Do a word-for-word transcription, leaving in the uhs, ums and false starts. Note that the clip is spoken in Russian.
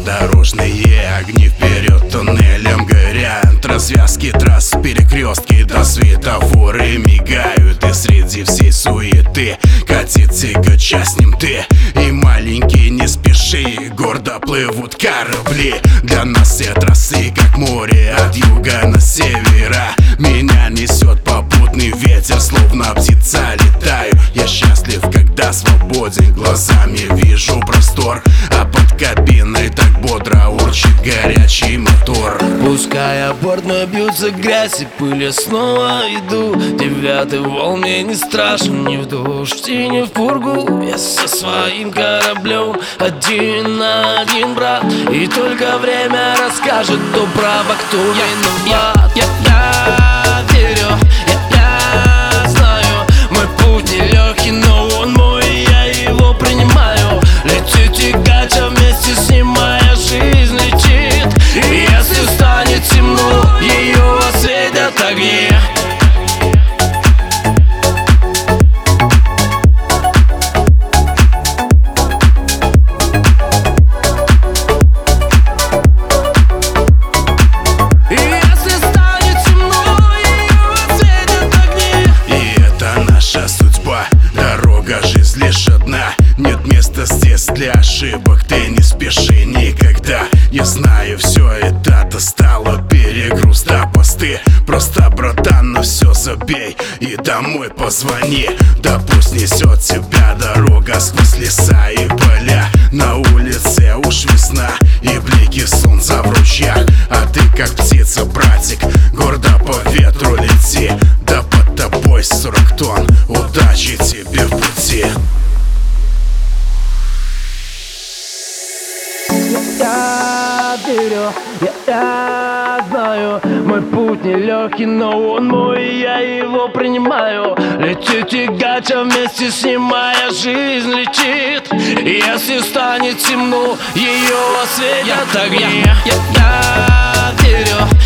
Дорожные огни вперед туннелем горят, развязки трасс, перекрестки до светофоры мигают. И среди всей суеты катит тягача, с ним ты и маленький, не спеши. Гордо плывут корабли, для нас все трассы как море от юга на севера. Меня несет попутный ветер, словно птица летаю. Я счастлив, когда свободен, глазами вижу простор, а под кабиной так бодро урчит горячий мотор. Пускай о борт мой бьются грязь и пыль, я снова иду. Девятый вол мне не страшен, ни в дождь и ни в пургу. Я со своим кораблем один на один, брат. И только время расскажет, кто прав, а кто виноват. Я, я верю, я, я знаю, мой путь нелегкий, но он мой, и я его принимаю. Летит тягач, а вместе с ним моя жизнь летит. И если станет темно, ее осветят огни. Дорога, жизнь лишь одна, нет места здесь для ошибок. Ты не спеши никогда. Я знаю, все это достало перегруз до посты. Просто, братан, на все забей и домой позвони. Да пусть несет тебя дорога сквозь леса и поля. На улице уж весна и блики солнца в ручьях. А ты как птица, братик, гордо по ветру лети. Да под тобой сорок тонн, удачи тебе в пути. Я верю, я, я знаю, мой путь нелегкий, но он мой, и я его принимаю. Летит тягач, а вместе с ним моя жизнь летит. И если станет темно, ее осветят огни. Я, я, я верю.